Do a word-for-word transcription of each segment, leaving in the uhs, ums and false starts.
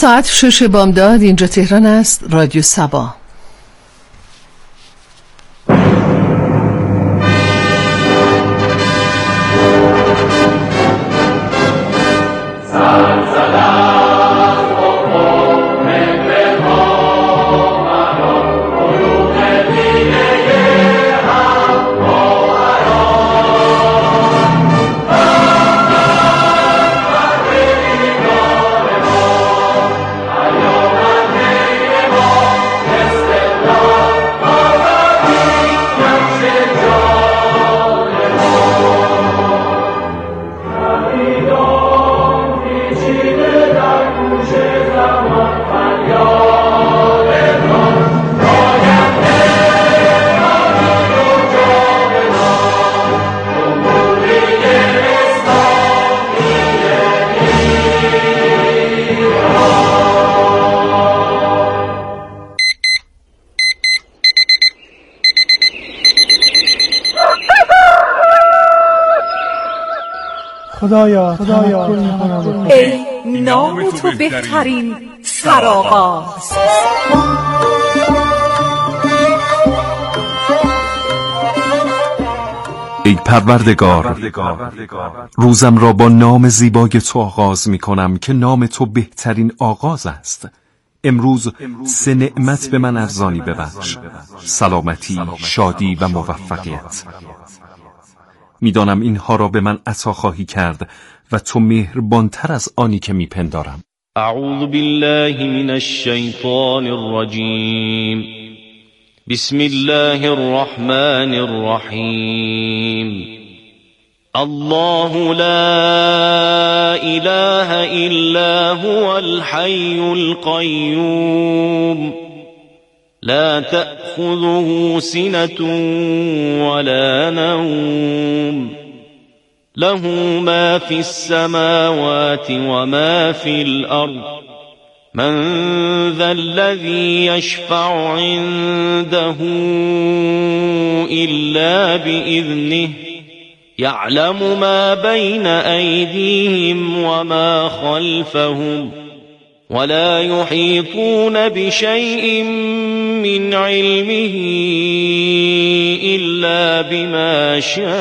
ساعت شش بامداد، اینجا تهران است. رادیو سبا. خدایا خدایا ای نام تو بهترین سرآغاز. ای پروردگار، روزم را با نام زیبای تو آغاز می کنم که نام تو بهترین آغاز است. امروز سه نعمت به من ارزانی ببخش: سلامتی، شادی و موفقیت. میدانم اینها را به من عطا خواهی کرد و تو مهربانتر از آنی که میپندارم. اعوذ بالله من الشیطان الرجیم. بسم الله الرحمن الرحیم. الله لا اله الا هو الحي القيوم لا تأخذه سنة ولا نوم له ما في السماوات وما في الأرض من ذا الذي يشفع عنده إلا بإذنه يعلم ما بين أيديهم وما خلفهم ولا يحيطون بشيء من علمه إلا بما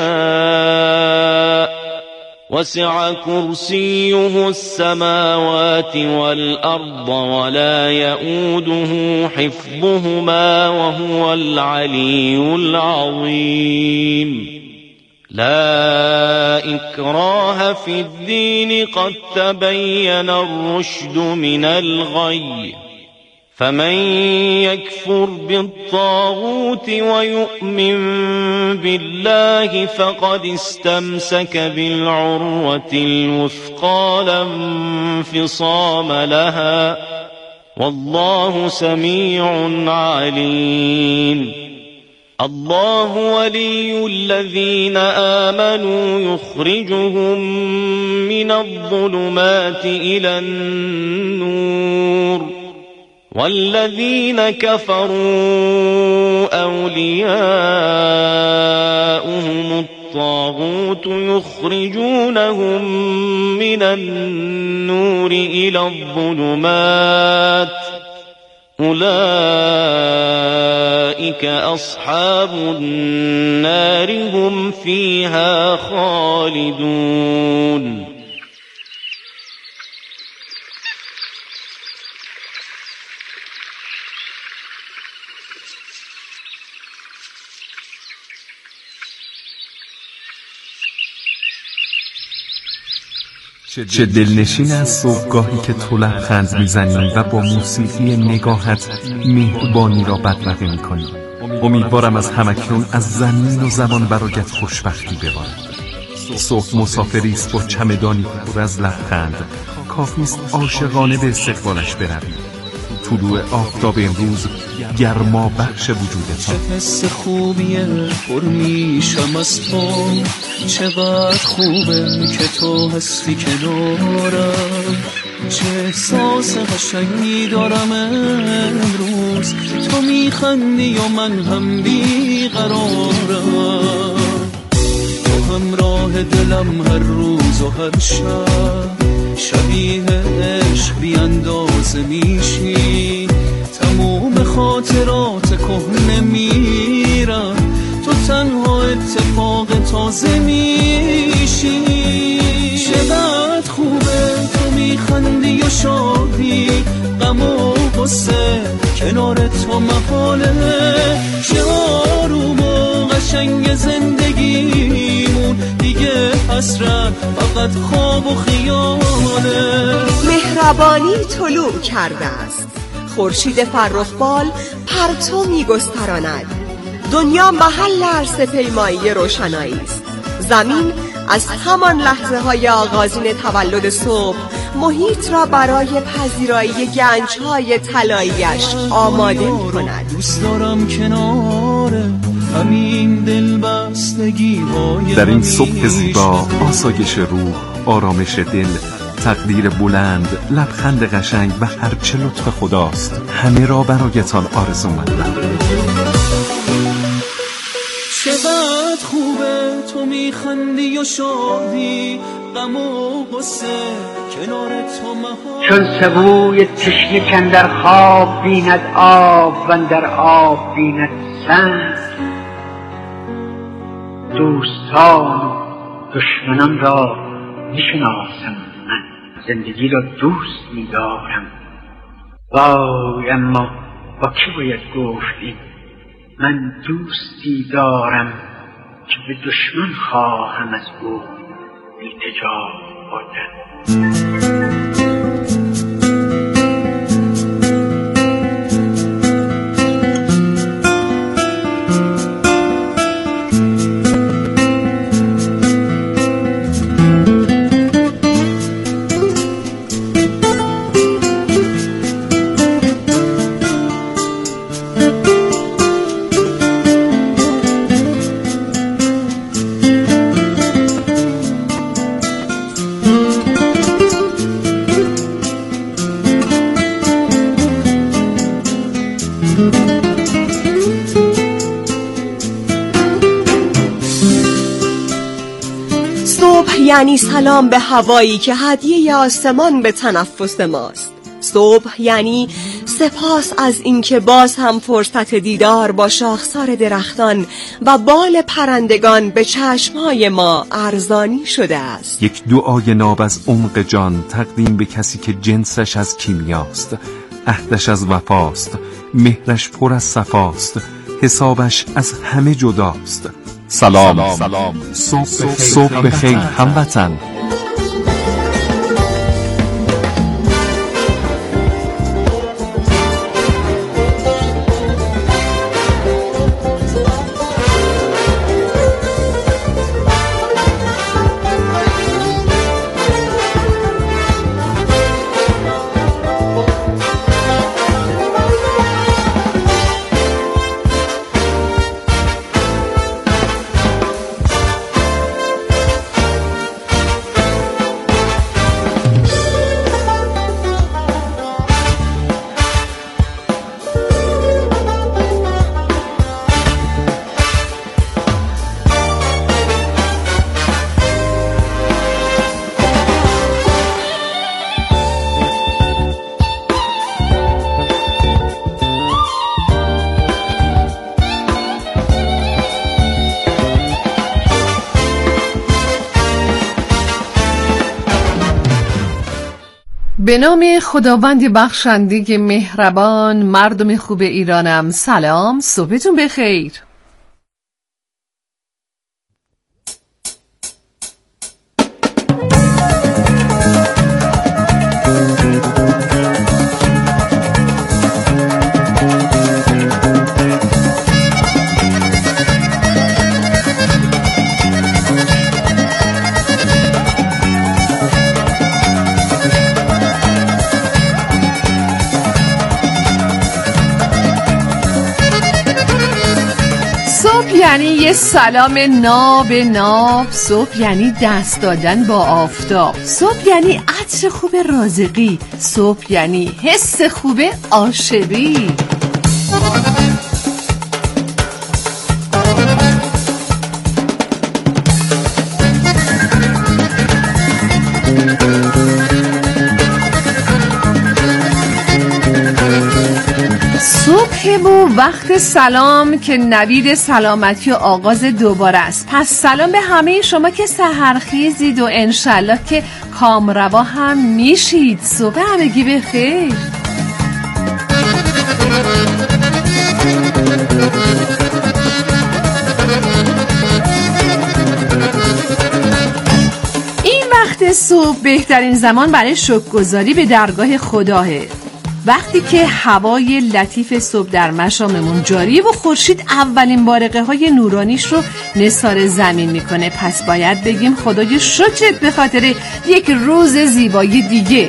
شاء وسع كرسيه السماوات والأرض ولا يؤوده حفظهما وهو العلي العظيم. لا إكراه في الدين قد تبين الرشد من الغي فمن يكفر بالطاغوت ويؤمن بالله فقد استمسك بالعروة الوثقى لا انفصام لها والله سميع عليم. الله ولي الذين آمنوا يخرجهم من الظلمات إلى النور والذين كفروا أولياؤهم الطاغوت يخرجونهم من النور إلى الظلمات أولئك أصحاب النار هم فيها خالدون. چه دلنشین از صبحگاهی که تو لبخند میزنی و با موسیقی نگاهت مهربانی را بدرقه میکنی. امیدوارم از همکنون از زمین و زمان برایت خوشبختی ببارد. صبح مسافری است با چمدانی پر از لبخند، کافیست عاشقانه به استقبالش بروی. طلوع آفتاب امروز گرما بخش وجودت. چه حس خوبیه پر میشم از تو، چقدر خوبه که تو هستی کنارم، چه احساس قشنگی دارم امروز، تو میخندی و من هم بیقرارم، تو همراه دلم هر روز و هر شب، شبیه عشق بی اندازه میشی، تموم خاطرات کهنه میرن، تو تنها اتفاق تازه میشی. چقدر خوبه تو میخندی و شادی، غم و غصه کنار تو محاله، چه آروم و قشنگ زندگیمون، دیگه حسرت فقط خواب و خیاله. مهربانی طلوع کرده است، خورشید فرخبال پرتو میگستراند، دنیا محل عرصه‌پیمایی روشنایی است. زمین از همان لحظه های آغازین تولد صبح محیط را برای پذیرایی گنج‌های طلایی‌اش آماده می‌کند. دوست دارم کنار همین دلبستگی‌های در این صبح زیبا، آسایش روح، آرامش دل، تقدیر بلند، لبخند قشنگ و هرچه لطف خداست، همه را برایتان آرزومندم. چقدر خوبه تو میخندی و شادی، غم و غصه کنار تو محال. چون سبوی تشنه کندر خواب بیند آب و در آب بیند سنگ، دوستان و دشمنان را میشناسم، من زندگی را دوست می‌دارم. وای اما با کی باید گفت من دوستی دارم که به دشمن خواهم از او التجا بردن. صبح یعنی سلام به هوایی که هدیه آسمان به تنفس ماست. صبح یعنی سپاس از اینکه باز هم فرصت دیدار با شاخسار درختان و بال پرندگان به چشمهای ما ارزانی شده است. یک دعای ناب از عمق جان تقدیم به کسی که جنسش از کیمیاست، عهدش از وفاست، مهرش پر از صفاست، حسابش از همه جداست. سلام, سلام. سلام. صبح, صبح بخیر هموطن. به نام خداوند بخشنده مهربان، مردم خوب ایرانم سلام، صبحتون بخیر. یعنی یه سلام ناب ناب، صبح یعنی دست دادن با آفتاب، صبح یعنی عطر خوب رازقی، صبح یعنی حس خوب عاشقی. بله و وقت سلام که نوید سلامتی و آغاز دوباره است. پس سلام به همه شما که سحرخیزید و انشالله که کامروا هم میشید. صبح همگی بخیر. این وقت صبح بهترین زمان برای شکرگزاری به درگاه خداه. وقتی که هوای لطیف صبح در مشاممون جاریه و خورشید اولین بارقه های نورانیش رو نثار زمین میکنه، پس باید بگیم خدای شکرت به خاطر یک روز زیبای دیگه.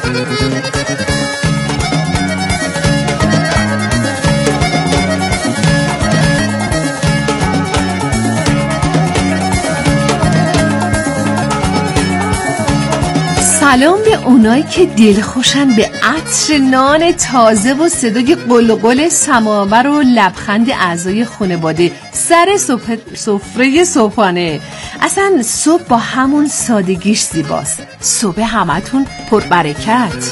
سلام به اونایی که دلخوشن به عطر نان تازه و صدای قلقل سماور و لبخند اعضای خانواده سر سفره صبحانه. اصلا صبح با همون سادگیش زیباست. صبح همتون پربرکت.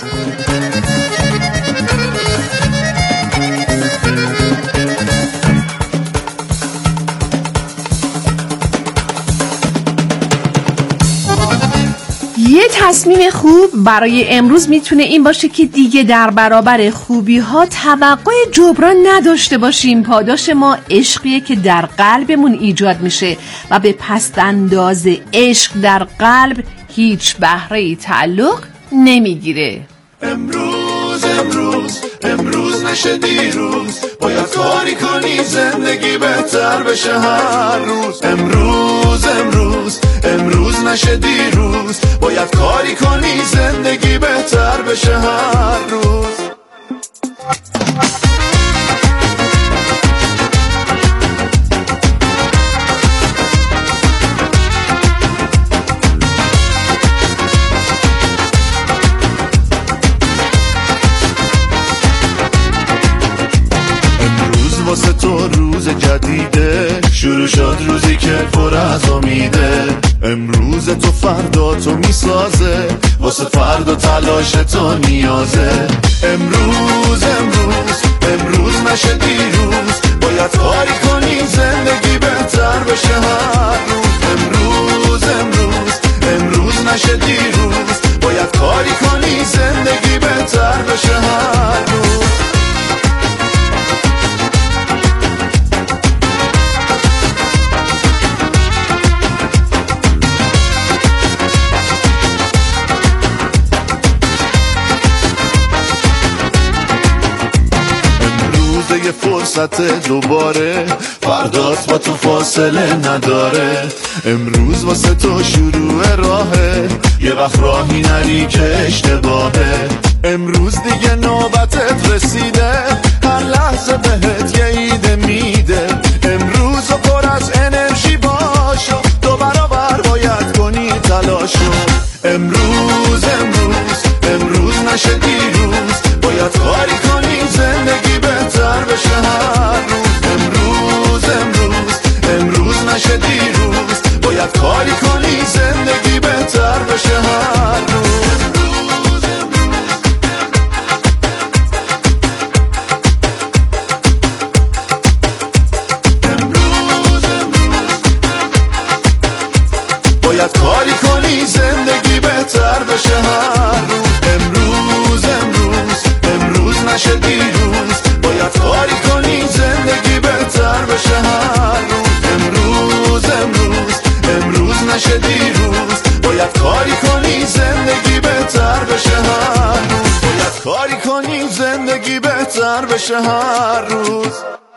یه تصمیم خوب برای امروز میتونه این باشه که دیگه در برابر خوبی ها توقع جبران نداشته باشیم. پاداش ما عشقیه که در قلبمون ایجاد میشه و به پست انداز عشق در قلب هیچ بهره تعلق نمیگیره. امروز امروز امروز نشه دیروز، باید کاری کنی زندگی بهتر بشه هر روز. امروز امروز امروز نشه دیروز، باید کاری کنی زندگی بهتر بشه هر روز. واسه تو روز جدیده، شروع شد روزی که پر از امیده. امروز تو فردا تو میسازه، واسه فردا تلاش تو نیازه. امروز امروز امروز نشه دیروز، باید کاری کنی زندگی بهتر بشه هر روز. امروز امروز امروز نشه دیروز، باید کاری کنی زندگی بهتر بشه هر روز. یه فرصت دوباره، فردات با تو فاصله نداره. امروز واسه تو شروع راهه، یه وقت راهی نری که اشتباهه. امروز دیگه نوبتت رسیده، هر لحظه بهت یه ایده میده. امروز و پر از انرژی باشو، دو برابر باید کنی تلاشو. امروز امروز امروز نشه دیروز، باید کاری کنی زندگی بهتر بشه هر روز. امروز امروز امروز نشه دیروز، باید کاری کنی زندگی بهتر بشه هر روز. باید کاری کنی زندگی بهتر بشه هر روز. امروز امروز امروز نشه دیروز، باید کاری کنی زندگی بهتر بشه هر روز. امروز امروز امروز نشه دیروز، باید کاری کنی زندگی بهتر بشه هر روز. باید کاری کنی زندگی بهتر بشه هر روز.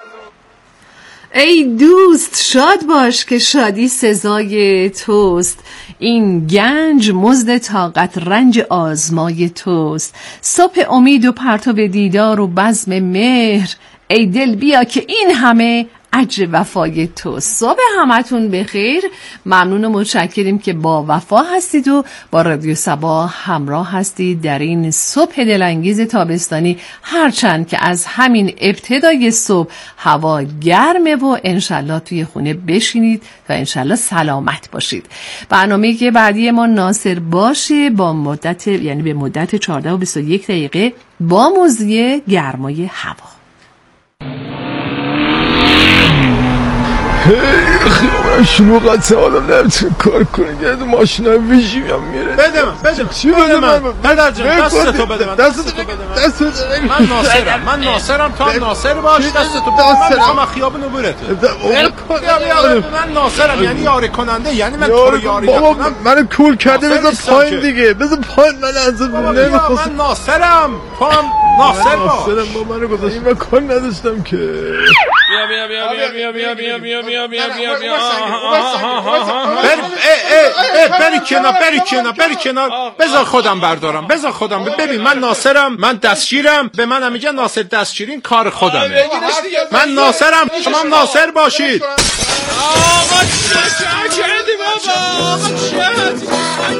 ای دوست شاد باش که شادی سزای توست، این گنج مزد طاقت رنج آزمای توست. صبح امید و پرتو دیدار و بزم مهر، ای دل بیا که این همه اجر وفای تو. صبح همتون بخیر. ممنون و متشکریم که با وفا هستید و با رادیو صبا همراه هستید در این صبح دلانگیز تابستانی، هرچند که از همین ابتدای صبح هوا گرمه و انشالله توی خونه بشینید و انشالله سلامت باشید. برنامه‌ای که بعدی ما ناصر باشه با مدت، یعنی به مدت چهارده و بیست و یک دقیقه با موضوع گرمای هوا. خیلی شلوغ هست حالا نمیتونی کار کنی یه ماشین های ویژی هم میره. بده من بده من چی بده من پدر جان دستتو بده من دستتو بده من دستتو من ناصرم من ناصرم تو هم ناصر باش دستتو بده من میخوام خیابونو برته من ناصرم یعنی یاری کننده یعنی من تو رو یاری نکنم. منو کول کرده بذار پایین دیگه بذار پایین من از نمیخواستم. من ناصرم تو هم ناصر باش. ناصرم با منو گذاشتی من کار نداشتم که. بیا بیا بیا بیا بیا بیا بیا بیا بیا بیا بیا بری بری کنار بری کنار بری کنار بذار خودم بردارم بذار خودم. ببین من ناصرم من دستگیرم به منم میگن ناصر دستگیرین کار خودمه. من ناصرم شما هم ناصر باشید. آقا چه کردی بابا آقا چه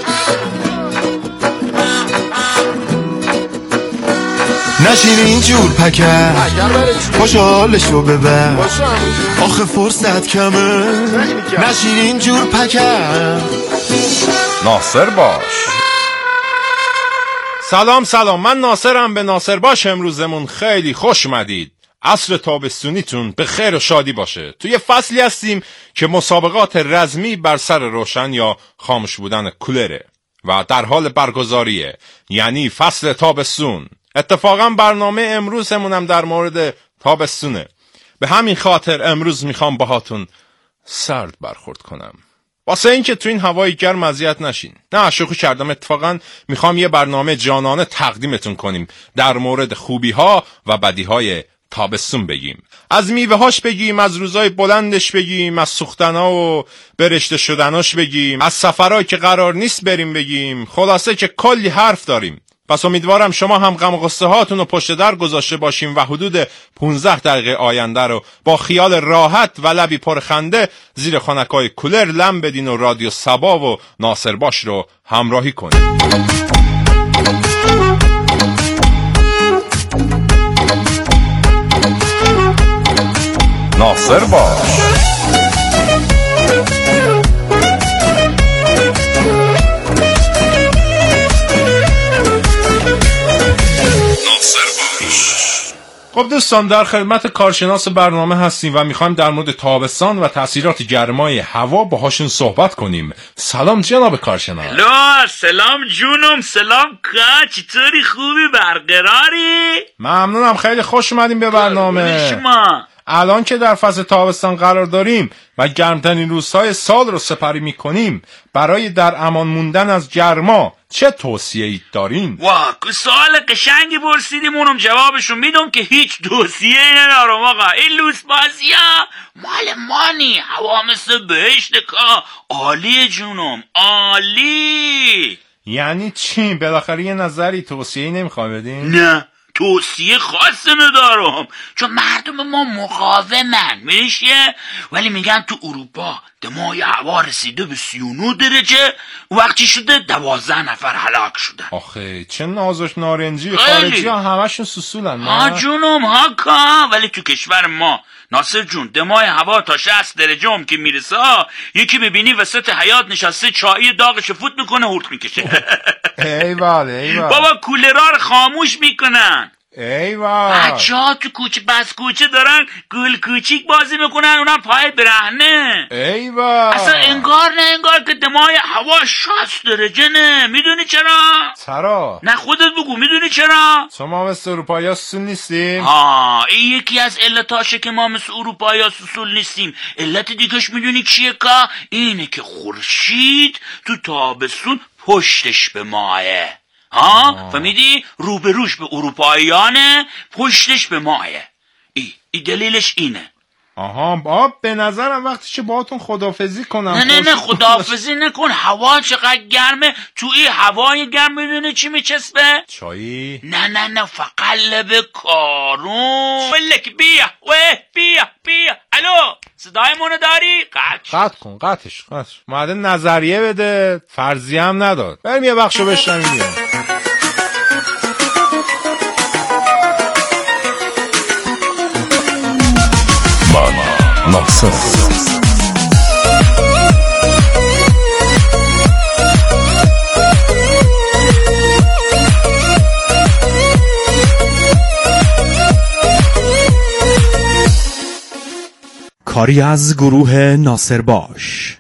نشین اینجور پکر خوشحالشو ببر آخه فرصت کمه. نشین اینجور پکر ناصر باش. سلام سلام من ناصرم به ناصر باش. امروزمون خیلی خوش اومدید. عصر تابستونیتون به خیر و شادی باشه. توی فصلی هستیم که مسابقات رزمی بر سر روشن یا خاموش بودن کولره و در حال برگزاریه، یعنی فصل تابستون. اتفاقا برنامه امروزمون هم در مورد تابستونه. به همین خاطر امروز میخوام باهاتون سرد برخورد کنم واسه این که تو این هوای گرم اذیت نشین. نه شوخی کردم. اتفاقا میخوام یه برنامه جانانه تقدیمتون کنیم در مورد خوبی ها و بدی های تابستون بگیم. از میوه هاش بگیم، از روزای بلندش بگیم، از سوختنا و برشته شدناش بگیم، از سفرهایی که قرار نیست بریم بگیم. خلاصه که کلی حرف داریم. پس امیدوارم شما هم غم و غصه هاتون رو پشت در گذاشته باشیم و حدود پانزده دقیقه آینده رو با خیال راحت و لبی پر خنده زیر خنکای کولر لم بدین و رادیو صبا و ناصر باش رو همراهی کنید. ناصر باش. خب دوستان در خدمت کارشناس برنامه هستیم و میخوایم در مورد تابستان و تاثیرات گرمای هوا باهاشون صحبت کنیم. سلام جناب کارشناس. هلو سلام جونم. سلام کا چطوری؟ خوبی؟ برقراری؟ ممنونم خیلی خوش اومدیم به برنامه شما. الان که در فصل تابستان قرار داریم و گرمترین روزهای سال رو سپری میکنیم، برای در امان موندن از گرما چه توصیه‌ای دارین؟ واه سوال قشنگی پرسیدیم، اونم جوابشو میدم که هیچ توصیه‌ای ندارم آقا. این لوس بازی‌ها مال مانی. هوا مثل بهشت کا. عالیه جونم عالی. یعنی چی؟ بالاخره یه نظری توصیه‌ای نمیخوای بدین؟ نه توصیه خاصی ندارم چون مردم ما مقاومن میشه، ولی میگن تو اروپا دمای هوا رسیده به سی و نه درجه، وقتی شده دوازده نفر هلاک شده. آخه چه نازش نارنجی. خارجی ها همشون سوسولن. ها جونم ها کا. ولی تو کشور ما ناصر جون دمای هوا تا شصت درجه هم که میرسه یکی ببینی وسط حیاط نشسته چایی داغش فوت میکنه هورت میکشه. ایوال ایوال بابا کولرها رو خاموش میکنن. ایوال بچه ها تو کوچه بس کوچه دارن گل کوچیک بازی میکنن، اونم پای برهنه. ایوال اصلا انگار نه انگار که دمای هوا شصت درجه نه. میدونی چرا؟ چرا؟ نه خودت بگو میدونی چرا؟ شما مثل اروپایی سوسول نیستیم؟ ها این یکی از علتاشه که ما مثل اروپایی سوسول نیستیم. علت دیگهش میدونی چیه که؟ اینه که خورشید تو تابستون پشتش به ماه. ها فهمیدی؟ روبروش به اروپاییانه، پشتش به ماه. ای ای دلیلش اینه. آها باب به نظرم وقتی که باهاتون خدافزی کنم. نه نه نه خدافزی نکن. هوا چقدر گرمه. تو این هوای گرم میدونی چی میچسبه؟ چایی؟ نه نه نه فقلب کارون. ولک بیا وه بیا بیا. الو صدای منو داری؟ قطع قطع کن قطعش قطعش. اومده نظریه بده، فرضیه هم نداد. بریم یه بخشو بشنویم. من ناصر کاری از گروه ناصر باش.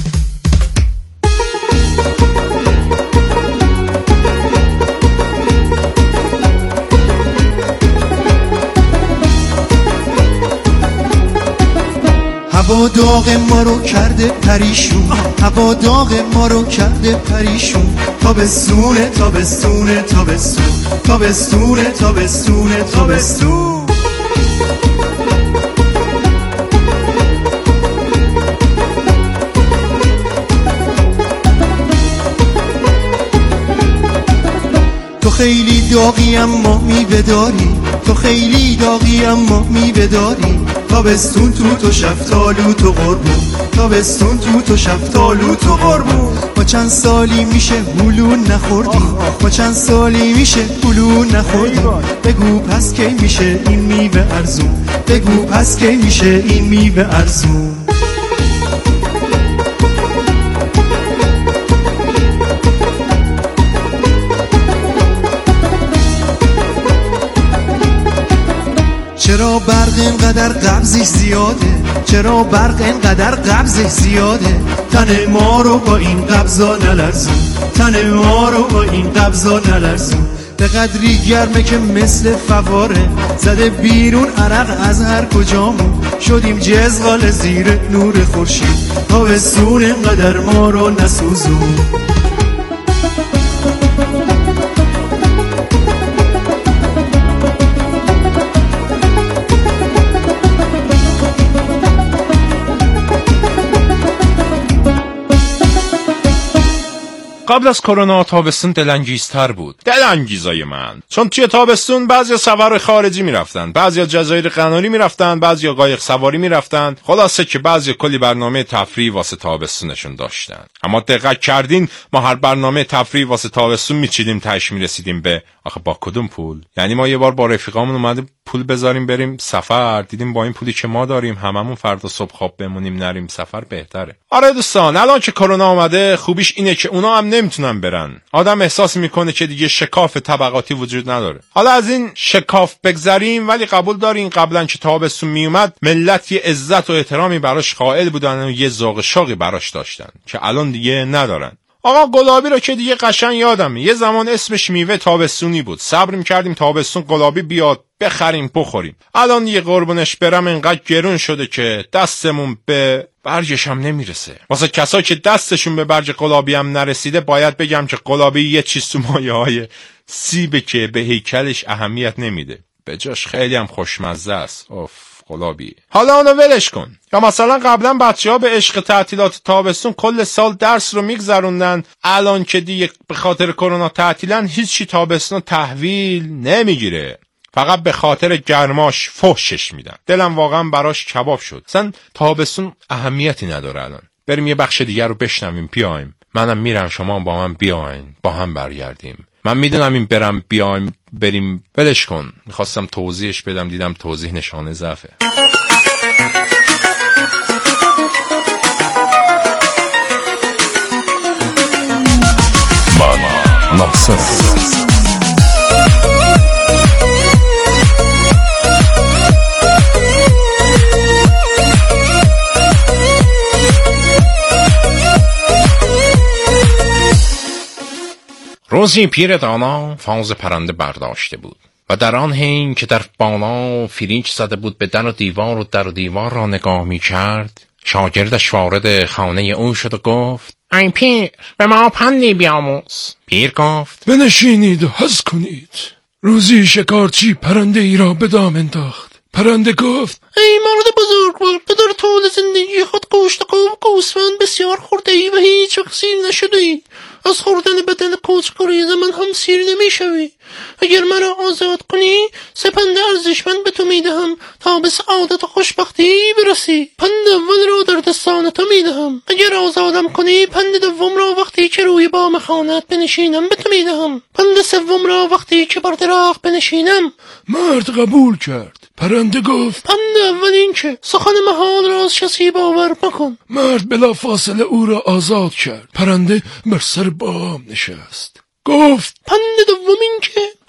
هوا داغ ما رو کرده پریشون، هوا داغ ما رو کرده پریشون. تابستونه تابستونه تابستون، تابستونه تابستونه تابستون. تو خیلی داغی اما میوه داری، تو خیلی داغی اما میوه داری. تابستون تو تو شفتالو تو قربون، تابستون تو تو شفتالو تو قربون. ما چند سالی میشه هلو نخوردیم، ما چند سالی میشه هلو نخوردیم. بگو پس کی میشه این میوه ارزون، بگو پس کی میشه این میوه ارزون. چرا برق اینقدر قبضش زیاده، چرا برق اینقدر قبضش زیاده. تن ما رو با این قبضا نلرزون، تن ما رو با این قبضا نلرزون. به قدری گرمه که مثل فواره، زده بیرون عرق از هر کجامون. شدیم جزغال زیر نور خورشید، تابستون اینقدر ما رو نسوزون. قبل از کرونا تابستون دلانگیزتر بود. دلانگیزای من، چون توی تابستون بعضیا سفر خارجی میرفتن، بعضیا جزایر قناری میرفتن، بعضیا قایق سواری میرفتن. خلاصه که بعضیا کلی برنامه تفریحی واسه تابستونشون داشتن. اما دقت کردین ما هر برنامه تفریحی واسه تابستون میچیدیم تاش میرسیدیم به آخه با کدوم پول؟ یعنی ما یه بار با رفیقامون اومدیم پول بذاریم بریم سفر، دیدیم با این پولی که ما داریم هممون فردا صبح خواب بمونیم نریم سفر بهتره. آره دوستان، الان که کرونا اومده خوبیش اینه که اونا هم نمیتونن برن. آدم احساس میکنه که دیگه شکاف طبقاتی وجود نداره. حالا از این شکاف بگذریم، ولی قبول دارین قبلا که تابستون میومد ملت یه عزت و احترامی براش قائل بودن و یه ذوق شوقی براش داشتن که الان دیگه ندارن. آقا گلابی رو که دیگه قشنگ یادمه، یه زمان اسمش میوه تابستونی بود. صبر میکردیم تابستون گلابی بیاد بخریم بخوریم. الان دیگه قربونش برم اینقدر گرون شده که دستمون به برگش هم نمیرسه. واسه کسایی که دستشون به برگ گلابی هم نرسیده باید بگم که گلابی یه چیز تو مایه های سیبه که به هیکلش اهمیت نمیده، به جاش خیلی هم خوشمزه است. اوف گلابی. حالا اونو ولش کن. یا مثلا قبلا بچه‌ها به عشق تعطیلات تابستون کل سال درس رو میگذروندن، الان که دیگه به خاطر کرونا تعطیلن هیچی تابستون تحویل نمیگیره، فقط به خاطر گرماش فحشش میدن. دلم واقعا براش کباب شد. اصلا تابستون اهمیتی نداره الان. بریم یه بخش دیگر رو بشنویم بیایم. منم میرم شما با من بیاین، با هم برگردیم. من میدونم این برم بیایم بریم ولش کن. میخواستم توضیحش بدم دیدم توضیح نشانه ضعفه. من ناصر روزی پیر دانا فاز پرنده برداشته بود و در آن حین که در بالا فریج زده بود به در و دیوار و در و دیوار را نگاه می کرد، شاگردش وارد خانه او شد و گفت ای پیر به ما پندی بیاموز. پیر گفت بنشینید و حس کنید. روزی شکارچی پرنده ای را به دام انداخت. پرنده گفت ای مرد بزرگوار، به در طول زندگی خود گوشت قوم گوسفند بسیار خورده ای و هیچ وقت سیر نشده ای. از خوردن بدن کوچکوریز من هم سیر نمی شوی. اگر مرا آزاد کنی سپند ارزشمند به تو می دهم تا به سعادت و خوشبختی برسی. پند اول را در دستان تو می دهم. اگر آزادم کنی پند دوم را وقتی که روی بام خانت بنشینم به تو می دهم. پند سوم را وقتی که بر درخت بنشینم. مرد قبول کرد. پرنده گفت پند اول این که سخن محال را از کسی باور مکن. مرد بلا فاصله او را آزاد کرد. پرنده بر سر بام نشست. گفت پند دوم این که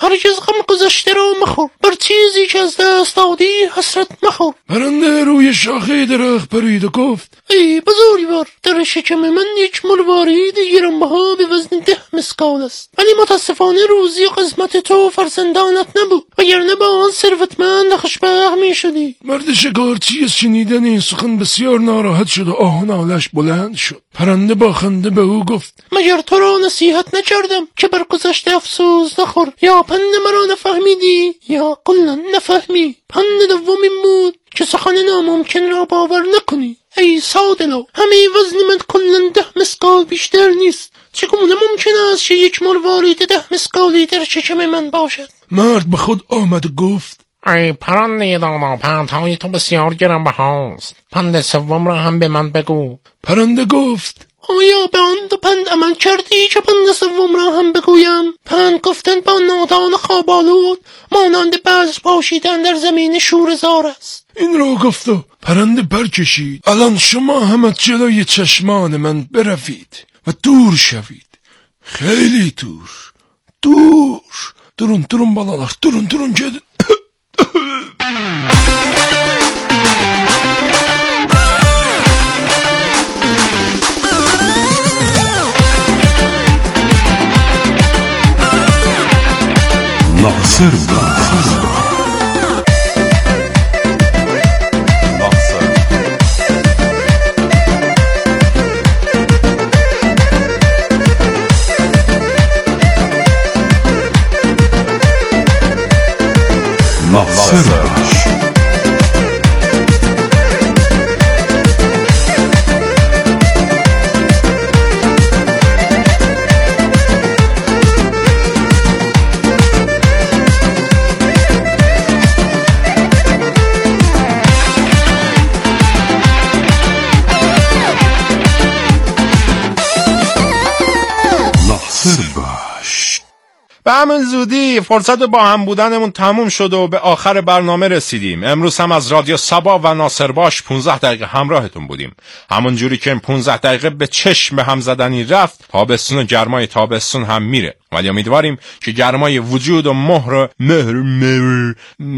هرگز غم گذشته را مخور، بر چیزی که از دست دادی حسرت مخور. پرنده روی شاخه درخت پرید و گفت ای بزرگوار، در شکم من یک مروارید گرانبها به وزن ده مسکال است، ولی متاسفانه روزی و قسمت تو فرزندانت نبود، وگرنه با آن ثروتمند خوشبخت می شدی. مرد شکارچی از شنیدن این سخن بسیار ناراحت شد و آه و نالش بلند شد. پرنده با خنده به او گفت مگر تو را نصیحت نکردم که بر گذشته افسوس نخور؟ یا پند مرا نفهمیدی یا کلا نفهمی؟ پند دوم این بود که سخن ناممکن را باور نکنی. ای سادلو، همه وزن من کلا ده مسکال بیشتر نیست، چگونه ممکن است که یک مروارید ده مسکالی در شکم من باشد؟ مرد به خود آمد و گفت ای پرنده دانا، پندهای تو بسیار گرانبهاست، پند سوم را هم به من بگو. پرنده گفت آیا به آن دو پند عمل کردی که پند سوم را هم بگویم؟ پند گفتن با نادان خواب‌آلود مانند بذر پاشیدن در زمین شوره‌زار است. این رو گفت و پرنده پر کشید. الان شما هم از جلوی چشمان من بروید و دور شوید، خیلی دور دور. durun durun balalar, durun durun gelin. Nasır Nasır Nasır به همین زودی فرصت با هم بودنمون تموم شد و به آخر برنامه رسیدیم. امروز هم از رادیو سبا و ناصر باش پونزده دقیقه همراهتون بودیم. همون جوری که این پونزده دقیقه به چشم به هم زدنی رفت، تابستون و گرمای تابستون هم میره، ولی امیدواریم که گرمای وجود و مهر مهر مهر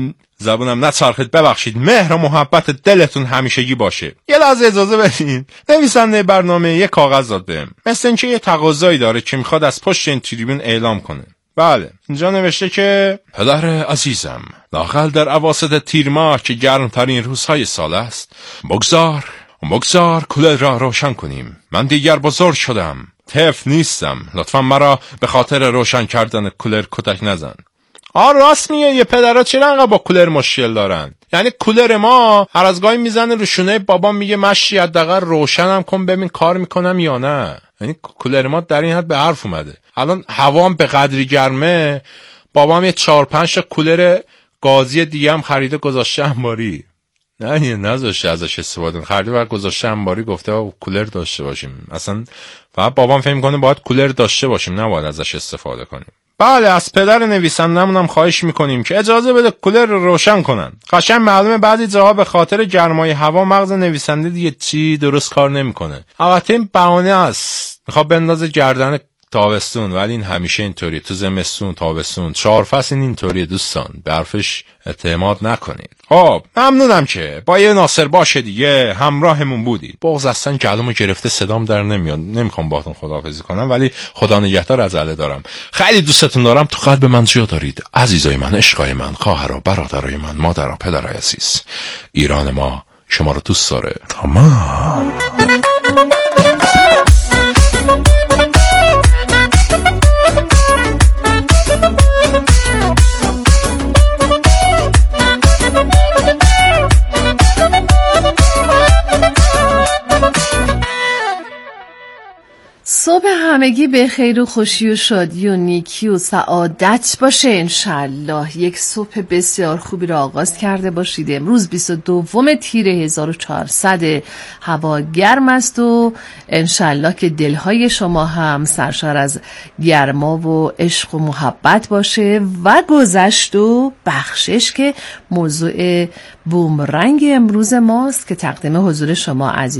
زبونم نچرخید، ببخشید، مهر و محبت دلتون همیشگی باشه. یه لحظه اجازه بدین. نویسنده برنامه یه کاغذ داد بهم، مثل اینکه یه تقاضایی داره که میخواد از پشت این تریبون اعلام کنه. بله، اینجا نوشته که پدر عزیزم، لااقل در اواسط تیر ماه که گرمترین روزهای سال است، بگذار بگذار کولر را روشن کنیم. من دیگر بزرگ شدم، طفل نیستم، لطفا مرا به خاطر روشن کردن کولر کتک نزن. آه راست میگه، یه پدرها چرا انقدر با کولر مشکل دارن؟ یعنی کولر ما هر از گاهی میزنه رو شونه بابا، میگه مشی حداقل روشنم کن ببین کار میکنم یا نه. یعنی کولر ما در این حد به حرف اومده. الان هوام به قدری گرمه، بابام یه چهار پنج تا کولر گازی دیگه هم خریده گذاشته انباری. نه نه نذاشته ازش استفاده کنه، خریده و گذاشته انباری، گفته کولر داشته باشیم. اصلا فقط بابام فهم کنه باید کولر داشته باشیم، نه باید ازش استفاده کنیم. بله، از پدر نویسندمون هم خواهش میکنیم که اجازه بده کولر رو روشن کنن. قشنگ معلومه بعضی جاها به خاطر گرمای هوا مغز نویسنده دیگه چی درست کار نمیکنه. البته این بهانه است، میخواد بندازه گردن تابستون، ولی این همیشه اینطوری، تو زمستون تابستون چهار فصل این اینطوریه دوستان، به حرفش اعتماد نکنید. خب ممنونم که با یه ناصر باشه دیگه همراهمون بودید. بغض اصلا کلامو گرفته صدام در نمیاد، نمیخوام باهاتون خداحافظی کنم، ولی خدا نگهدار، عزله دارم، خیلی دوستتون دارم، تو قلب من جا دارید، عزیزای من، عشقای من، خواهرها، برادرای من، مادرها، پدرای عزیز. ایران ما شما رو دوست داره. تمام. صبح همگی به خیر و خوشی و شادی و نیکی و سعادت باشه انشالله. یک صبح بسیار خوبی را آغاز کرده باشید. امروز بیست و دوم تیر هزار و چهارصد، هوا گرم است و انشالله که دلهای شما هم سرشار از گرما و عشق و محبت باشه و گذشت و بخشش که موضوع بومرنگ امروز ماست که تقدیم حضور شما عزیز